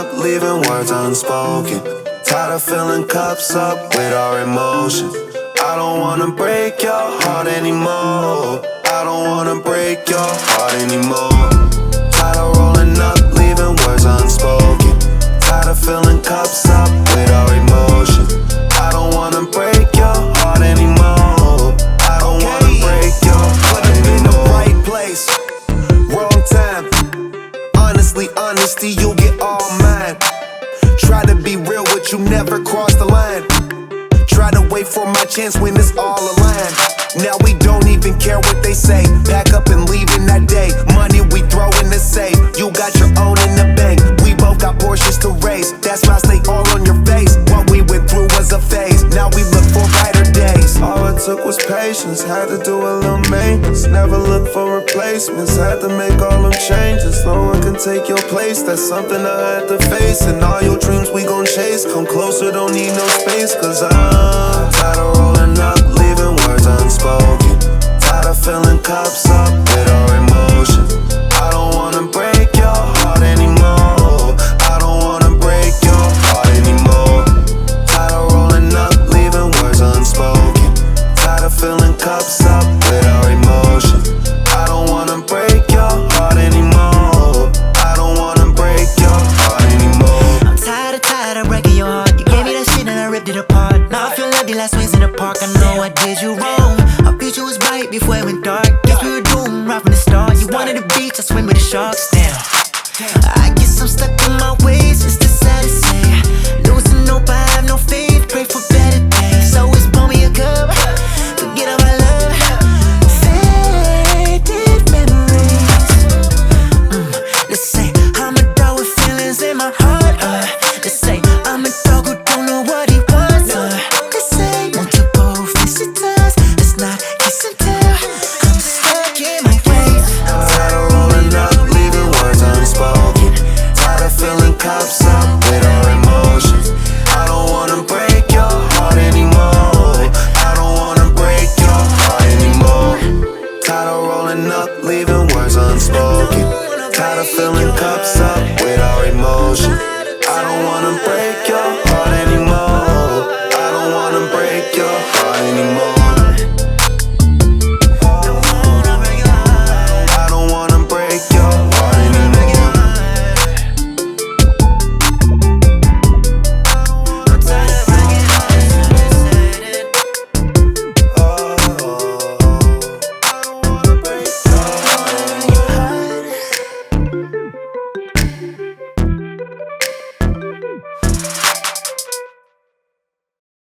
up, leaving words unspoken. Tired of filling cups up with our emotion. I don't wanna break your heart anymore. I don't wanna break your heart anymore. Tired of rolling up, leaving words unspoken. Tired of filling cups up with our emotion. I don't wanna break your heart anymore. I don't wanna break your heart anymore. In the right place, wrong time. Honestly, honesty, you'll get all mine. Try to be real, but you never cross the line. Try to wait for my chance when it's all aligned. Now we don't even care what they say. Back up and leaving that day. Money we throw in the safe. You got your own in the bank. We both got Porsches to race. That smile stay all on your face. What we went through was a phase. Now we look for brighter days. All it took was patience. Had to do a little maintenance. Never look for replacements. Had to make all them changes. No one can take your place. That's something I had to face. And all your dreams we gon' chase. Come closer, don't need no space. Cause I'm tired of rolling up, leaving words unspoken. Tired of filling cups up with our emotion. I don't wanna break your heart anymore. I don't wanna break your heart anymore. Tired of rolling up, leaving words unspoken. Tired of filling cups up with our emotion. I don't wanna break your heart anymore. I don't wanna break your heart anymore. I'm tired of breaking your heart. You gave me that shit and I ripped it apart. Now I feel like the last swings in the park. I know I did you wrong. Our future was bright before it went dark. Guess we were doomed right from the start. You wanted the beach, I swim with the sharks. Damn, I guess I'm stuck in my ways. It's the sad to say. Losing hope, I have no faith. Pray for better days. So it's pour me a cup. Forget all my love. Faded memories. Let's say I'm a dog with feelings in my heart. Let's say I'm a dog who don't know what he wants. Let's say multiple visitors. Let's not kiss and tell. I'm stuck in my ways. Tired of rolling up, leaving words unspoken. Tired of filling cups up with our emotions. I don't wanna break your heart anymore. I don't wanna break your heart anymore. Tired of rolling up, leaving words unspoken. Tired of filling cups up with our emotion.